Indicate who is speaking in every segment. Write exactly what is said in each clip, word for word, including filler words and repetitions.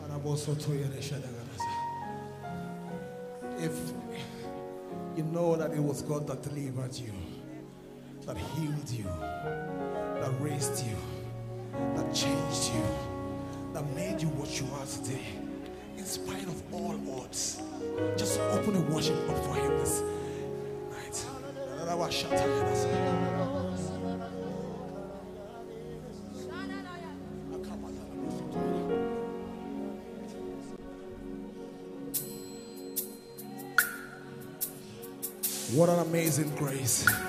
Speaker 1: If you know that it was God that delivered you, that healed you, that raised you, that changed you, that made you what you are today, in spite of all odds, just open a worship up for Him this night. What an amazing grace. We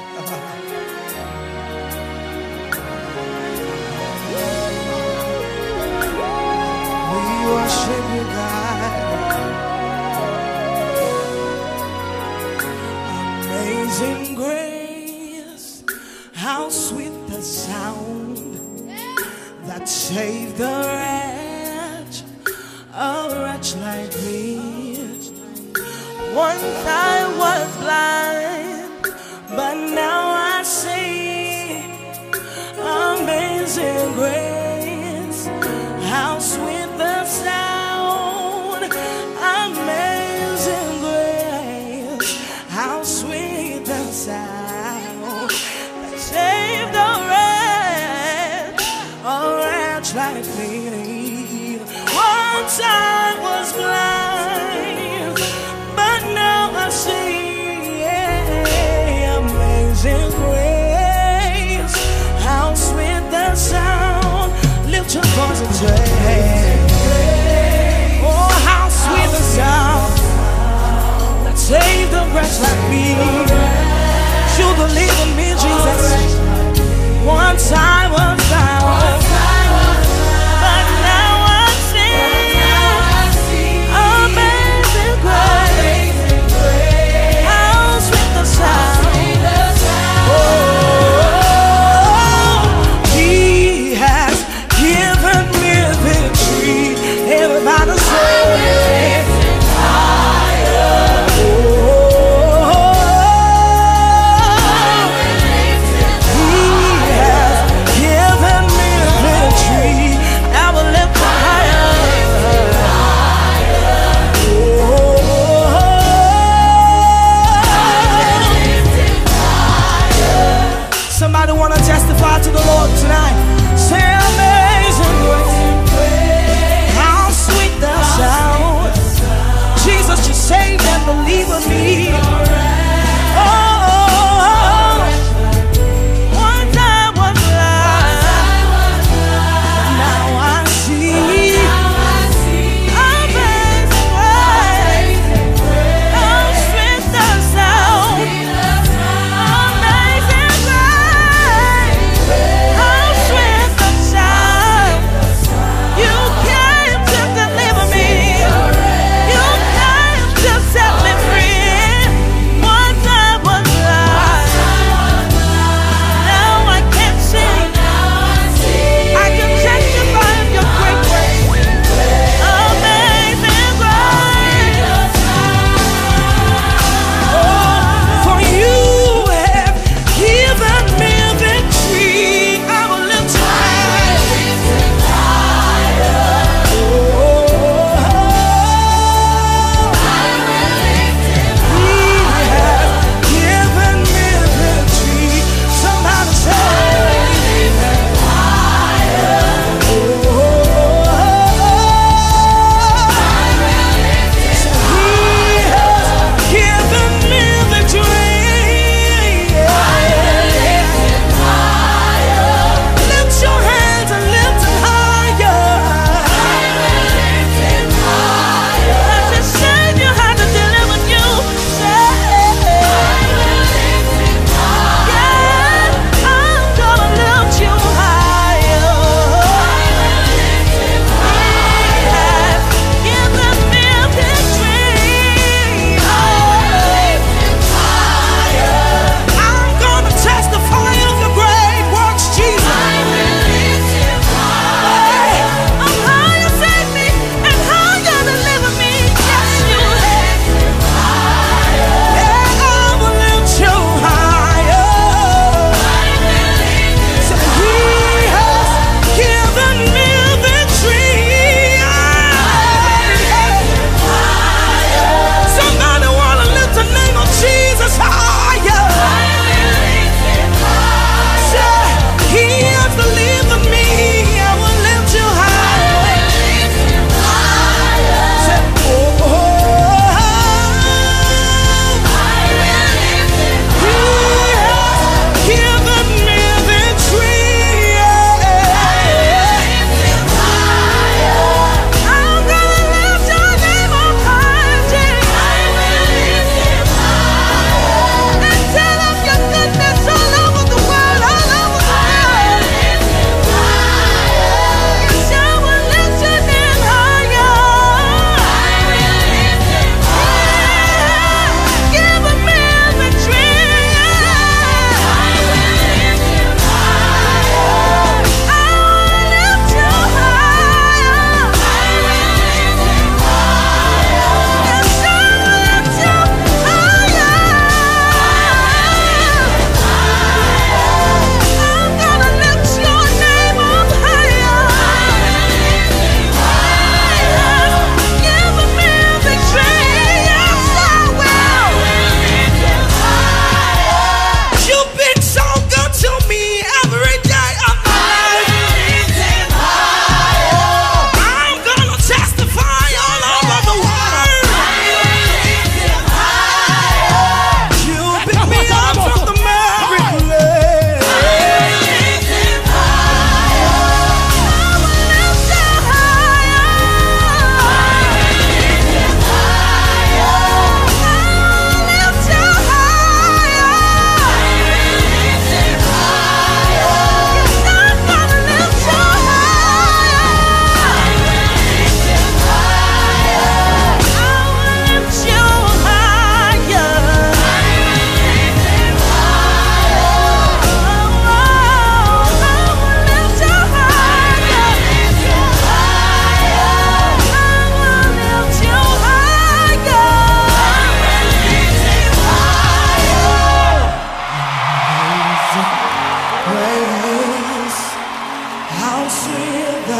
Speaker 1: worship you, God. Amazing grace, how sweet the sound that saved the wretch, a wretch like me. Once I was blind, but now I see. Amazing grace, how sweet the sound. Amazing grace, how sweet the sound that saved a wretch, a wretch like me. Once I was blind, but now I see. Yeah, amazing grace, how sweet the sound. Lift your voice and say, oh, how sweet the sound that saved a wretch like me. You believe in me, Jesus. Once I was bound, but now I see. Amazing grace, how sweet the sound. Oh, He has given me victory. Everybody say, oh, He has given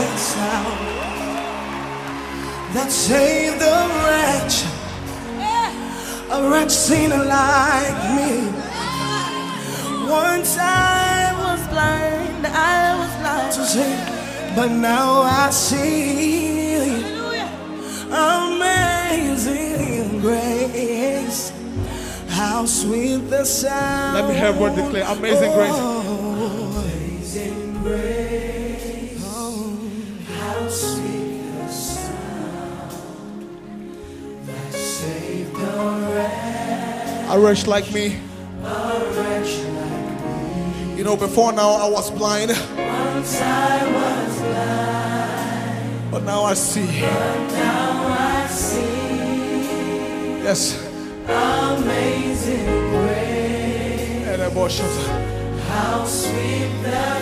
Speaker 1: sound that saved a wretch, a wretch sinner like me. Once I was blind, I was blind to sin, but now I see. Amazing grace, how sweet the sound.
Speaker 2: Let me hear everyone declare amazing grace.
Speaker 1: Oh, amazing grace, oh, how sweet the sound that saved a wretch,
Speaker 2: A wretch like me.
Speaker 1: a wretch like me.
Speaker 2: You know, before now I was blind,
Speaker 1: Once I was blind,
Speaker 2: but now I see.
Speaker 1: but now I see.
Speaker 2: Yes.
Speaker 1: Amazing grace,
Speaker 2: And I was shut.
Speaker 1: how sweet the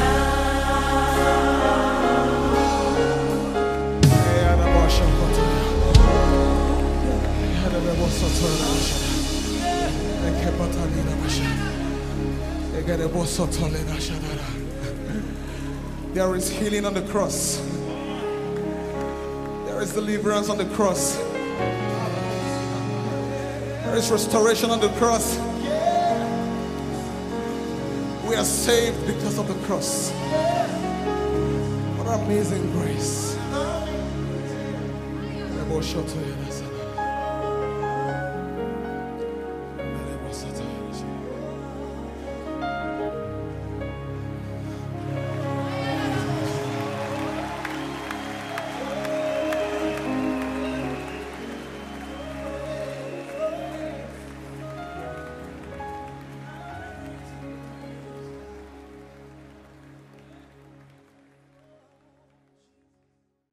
Speaker 1: sound.
Speaker 2: And I was shut. And I was shut. And I kept on there is healing on the cross. There is deliverance on the cross. There is restoration on the cross. We are saved because of the cross. What amazing grace.